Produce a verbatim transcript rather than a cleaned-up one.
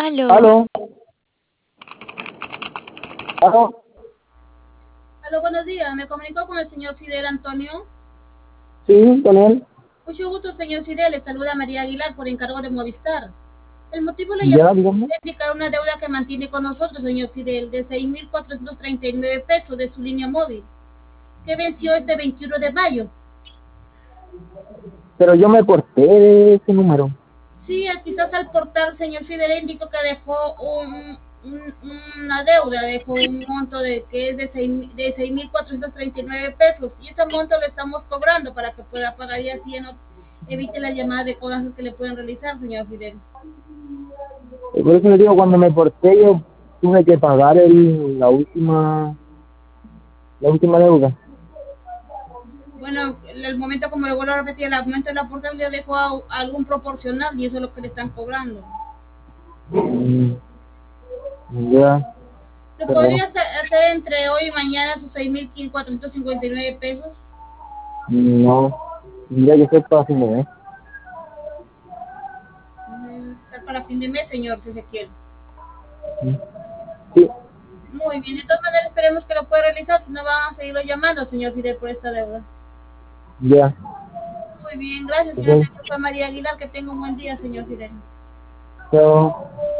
Aló. Aló, aló, Aló, buenos días. Me comunico con el señor Fidel Antonio. sí, con él. Mucho gusto, señor Fidel. Le saluda María Aguilar por encargo de Movistar. El motivo de la Ya, llamada dígame. es indicar una deuda que mantiene con nosotros, señor Fidel, de seis mil cuatrocientos treinta y nueve pesos de su línea móvil, que venció este veintiuno de mayo. Pero yo me porté de ese número. Sí, quizás al portal, señor Fidel, indicó que dejó un, un, una deuda, dejó un monto de que es de seis mil cuatrocientos treinta y nueve pesos, y ese monto lo estamos cobrando para que pueda pagar y así no evite las llamadas de cobranzas que le pueden realizar, señor Fidel. Y por eso le digo, cuando me porté yo tuve que pagar el, la última, la última deuda. Bueno, el momento, como le vuelvo a repetir, el momento de la portabilidad dejó a, a algún proporcional y eso es lo que le están cobrando. Mm, ya, ¿Se pero podría hacer, hacer entre hoy y mañana sus seis mil cuatrocientos cincuenta y nueve pesos? no, ya que sepa fin de mes. Mm, Está para fin de mes, señor Ezequiel. Sí, Muy bien, de todas maneras esperemos que lo pueda realizar, si no van a seguirlo llamando, señor Fidel, por esta deuda. ya. Muy bien, gracias, señor. Ok, Fue María Aguilar, que tenga un buen día, señor Fidel. chao.